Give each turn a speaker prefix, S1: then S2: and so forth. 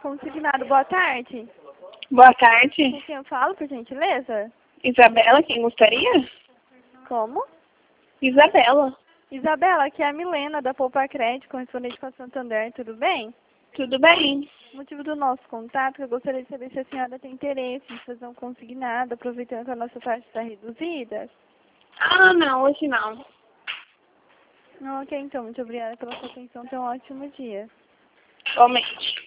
S1: Consignado, boa tarde.
S2: Boa tarde.
S1: Com quem eu falo, por gentileza?
S2: Isabela, quem gostaria?
S1: Como?
S2: Isabela.
S1: Isabela, aqui é a Milena, da Poupa Crédito, correspondente com a Santander, tudo bem?
S2: Tudo bem?
S1: O motivo do nosso contato, eu gostaria de saber se a senhora tem interesse em fazer um consignado, aproveitando que a nossa taxa está reduzida.
S2: Ah, não, hoje não.
S1: Ok, então, muito obrigada pela sua atenção, tenha um ótimo dia.
S2: Somente.